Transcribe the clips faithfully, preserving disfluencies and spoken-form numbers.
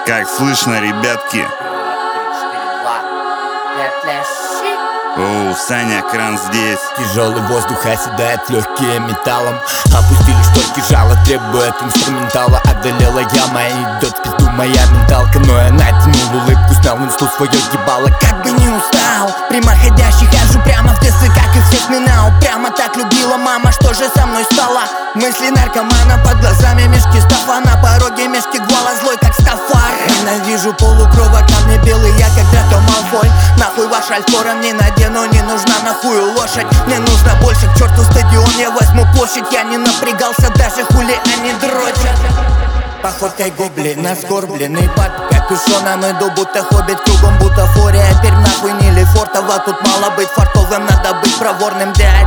Как слышно, ребятки? Оу, Саня Кран здесь. Тяжелый воздух оседает легкие металлом. Опустили шторки, жало требует инструментала. Одолела яма, идет в пизду моя менталка. Но я натянул улыбку, снял инсту свое ебало. Как бы не устал, прямоходящий хожу прямо в детстве, как и всех минал. Прямо так любила мама, что же со мной стало? Мысли наркомана, под глазами мешки стафа. На пороге мешки гвала, злой как стафар. Ненавижу полукровок, на мне белый, я как Драко Малфой. Нахуй ваш альфоран не надену, не нужна нахуй лошадь. Мне нужно больше, к черту стадион, я возьму площадь. Я не напрягался, даже хули они дрочат. Походкой гоблина, сгорбленный под капюшоном. Иду будто хоббит, кругом бутафория. Теперь нахуй не Лефортово, тут мало быть фартовым, надо быть проворным, блядь.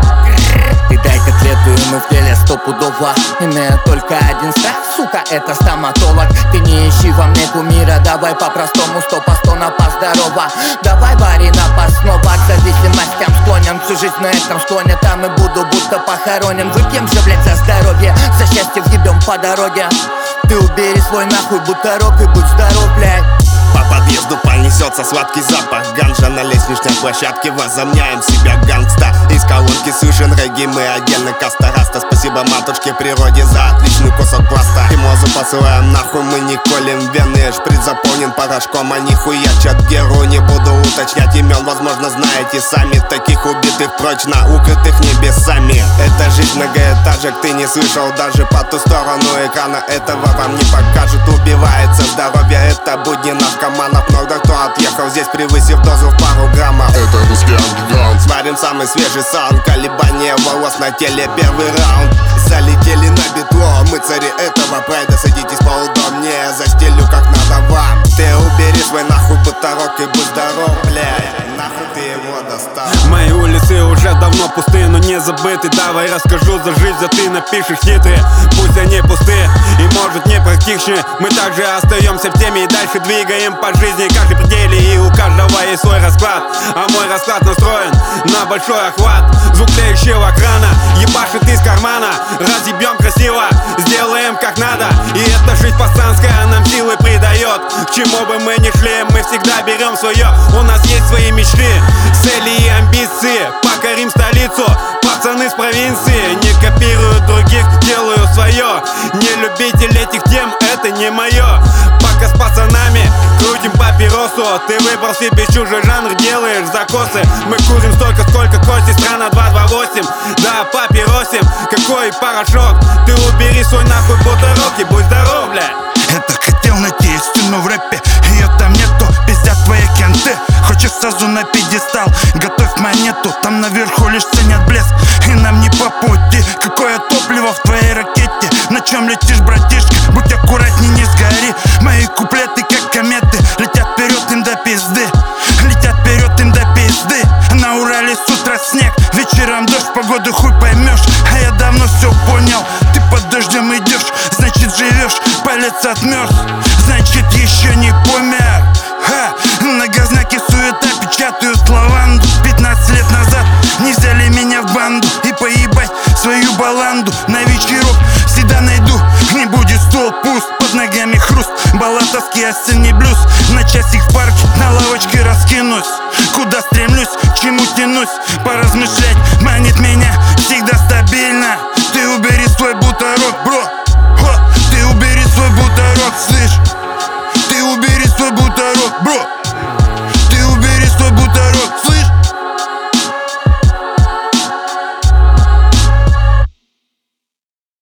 Ты дай котлету, и мы в теле стопудово. Имея только один страх, сука, это стоматолог. Ты не ищи во мне кумира, давай по-простому, сто по сто на поздорово. Давай вари на снова к зависимостям склонен. Всю жизнь на этом склоне, там и буду будто похоронен. Выпьем же, блядь, за здоровье, за счастье въебем по дороге. Ты убери свой нахуй бутерок и будь здоров, блядь. По подъезду понесется сладкий запах ганжа. На лестничной площадке возомняем себя гангста. Из колонки слышен регги, мы отдельно каста-раста. Спасибо матушке природе за отличный кусок пласта. И мозу посылаем нахуй, мы не колем вены. Шприц заполнен порошком, они хуячат геру. Не буду уточнять имен, возможно знаете сами. Таких убитых прочно, укрытых небесами. Это жизнь многоэтажек, ты не слышал даже по ту сторону экрана. Этого вам не покажут, убивается здоровье. Это будни наркоманов, много кто отъехал здесь, превысив дозу в пару граммов. Это русский андеграунд. Сварим самый свежий саунд, колебания волос на теле, первый раунд. Залетели на битло, мы цари этого прайда. Садитесь поудобнее, застелю как надо вам. Ты убери свой нахуй бутерок и будь здоров, блядь. Нахуй ты его достал. Мои улицы уже давно пустые, но не забыты. Давай расскажу за жизнь, а ты напишешь хитрые. Пусть они пустые и может не практичные, мы также остаемся в теме и дальше двигаем по жизни. Каждый пределе и у каждого есть свой расклад. А мой расклад настроен на большой охват. Звук тлеющего крана ебашит из кармана. Разъебем красиво, сделаем как надо. И эта жизнь пацанская нам силы придает. К чему бы мы ни шли, мы всегда берем свое. У нас есть свои мечты, цели и амбиции. Покорим столицу, пацаны с провинции. Не копируют других, делаю свое. Не любитель этих тем, это не мое. Пока с пацанами крутим папиросу. Ты выбрал себе чужой жанр, делаешь закосы. Мы курим столько, сколько кости, страна два два восемь. Да, папиросим, какой порошок. Ты убери свой нахуй бутерок и будь здоров, блядь. Это хотел найти истину в рэпе, ее там нету, пиздят твои кенты. Хочешь сразу на пьедестал, готовь монету. Там наверху лишь ценят блеск, и нам не по пути. Какое топливо в твоей ракете? На чем летишь, братишка? Будь аккуратней, не сгори. Мои куплеты как кометы, летят вперед им до пизды. Летят вперед им до пизды. На Урале с утра снег, вечером дождь, погоду хуй поймешь. А я давно все понял, ты под дождем идешь, значит живешь, палец отмерз, значит еще не помер. Ха, многознаки суета печатают лаванду. Пятнадцать лет назад не взяли меня в банду. И поебать свою баланду на вечерок всегда найду. Не будет стол пуст, под ногами хруст. Балатовский осенний блюз. На часик в парке, на лавочке раскинусь. Куда стремлюсь, к чему тянусь, поразмышлять манит меня всегда стабильно. Ты убери свой бутерок, бро. Ха, ты убери свой бутерок, слышь. Ты убери свой бутерок, бро.